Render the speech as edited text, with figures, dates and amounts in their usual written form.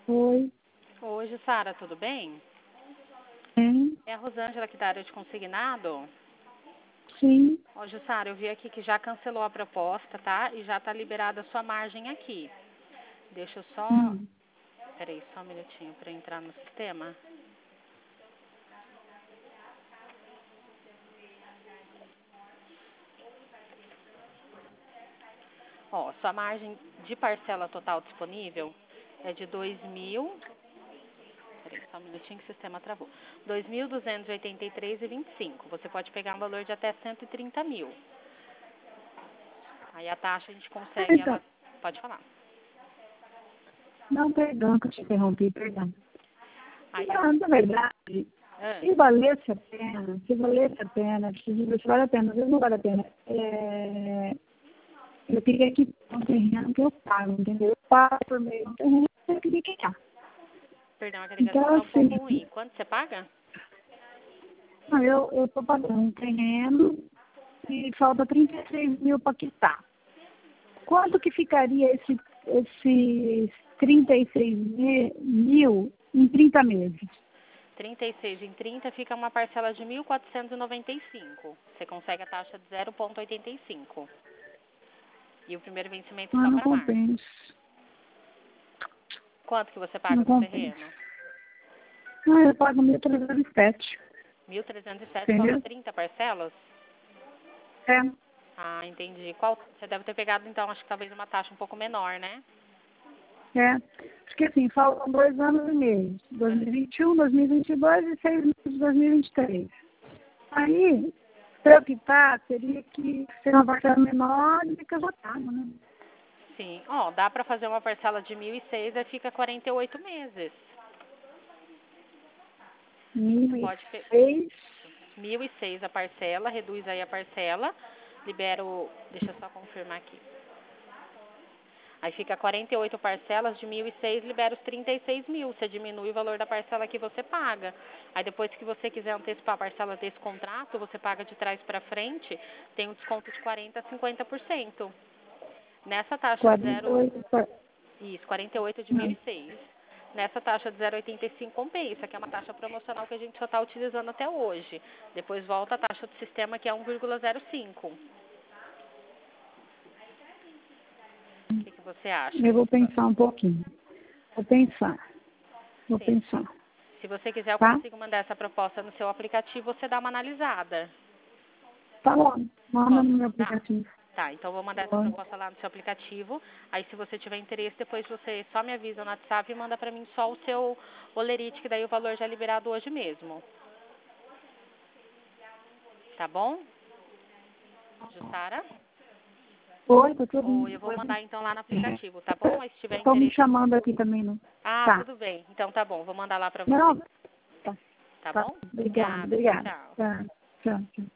Oi. Oi, Jussara, tudo bem? Sim. É a Rosângela aqui da área de consignado. Sim. Ó, Jussara, eu vi aqui que já cancelou a proposta, tá? E já tá liberada a sua margem aqui. Deixa eu só... Hum. Peraí, só um minutinho para entrar no sistema. Ó, sua margem de parcela total disponível é de 2.000... Peraí, só um minutinho que o sistema travou. 2.283,25. Você pode pegar um valor de até 130 mil. Aí a taxa a gente consegue Então, ela... Pode falar. não, perdão que eu te interrompi, perdão. Aí eu... Não, na verdade, Ah, se valesse a pena, se vale a pena, às vezes não vale a pena. Eu queria que um terreno que eu pago, entendeu? Eu pago por meio do terreno que eu queria quitar. perdão, a ligação Então, tá um pouco assim, ruim. Quanto você paga? não, eu estou pagando um terreno e falta 36 mil para quitar. Quanto que ficaria esses 36 mil em 30 meses? 36 em 30 fica uma parcela de 1.495. Você consegue a taxa de 0,85. E o primeiro vencimento Ah, só não para março. compensa. Quanto que você paga Não no compensa. terreno? Ah, eu pago 1.307. 1.307, falta Entendeu? 30 parcelas? É. Ah, entendi. Qual? Você deve ter pegado, então, acho que talvez uma taxa um pouco menor, né? É. Porque assim, faltam 2 anos e meio. 2021, 2022 e 6 meses de 2023. Aí, para eu quitar, teria que ser uma parcela menor do que eu já pago, né? Sim. Ó, dá para fazer uma parcela de 1.006, aí fica 48 meses. Você pode... 1.006. 1.006 a parcela, reduz aí a parcela, libera o... Deixa eu só confirmar aqui. Aí fica 48 parcelas de 1.006, libera os 36 mil. Você diminui o valor da parcela que você paga. Aí depois que você quiser antecipar a parcela desse contrato, você paga de trás para frente, tem um desconto de 40% a 50%. Nessa taxa de 48. Isso, 48 de 1.006. Nessa taxa de 0,85 compensa, que é uma taxa promocional que a gente só está utilizando até hoje. Depois volta a taxa do sistema, que é 1,05. O que você acha? Eu vou pensar um pouquinho. Vou pensar. Vou Sim. pensar. Se você quiser, eu Tá? consigo mandar essa proposta no seu aplicativo, você dá uma analisada. Tá bom. Manda Posso no meu mandar? aplicativo. Tá, então eu vou mandar essa Pode. proposta lá no seu aplicativo. Aí se você tiver interesse, depois você só me avisa no WhatsApp e manda pra mim só o seu olerite, que daí o valor já é liberado hoje mesmo. Tá bom? Jussara? Oi, tá tudo Ou eu bem. vou mandar então lá no aplicativo, tá bom? Aí se tiver Estão me interesse... chamando aqui também, não? Ah, Tá. tudo bem. Então tá bom, vou mandar lá pra você. Não, tá. Tá Tá. bom? Obrigada, Obrigada, tchau, obrigada. tchau. Tá. Tchau, tchau.